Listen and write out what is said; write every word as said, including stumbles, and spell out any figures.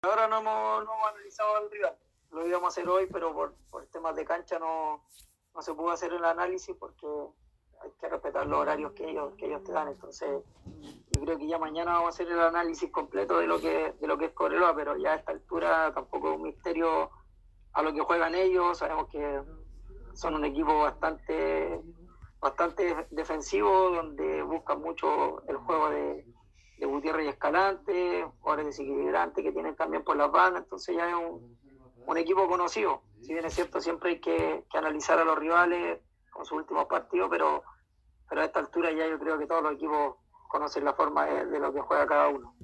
Ahora no hemos, no hemos analizado al rival, lo íbamos a hacer hoy, pero por, por temas de cancha no, no se pudo hacer el análisis porque hay que respetar los horarios que ellos, que ellos te dan. Entonces, yo creo que ya mañana vamos a hacer el análisis completo de lo que, de lo que es Cobreloa, pero ya a esta altura tampoco es un misterio a lo que juegan ellos. Sabemos que son un equipo bastante, bastante defensivo, donde buscan mucho el juego de, de Gutiérrez y Escalante, jugadores desequilibrantes que tienen también por las bandas. Entonces ya es un, un equipo conocido. Si bien es cierto, siempre hay que, que analizar a los rivales con sus últimos partidos, pero, pero a esta altura ya yo creo que todos los equipos conocen la forma de, de lo que juega cada uno.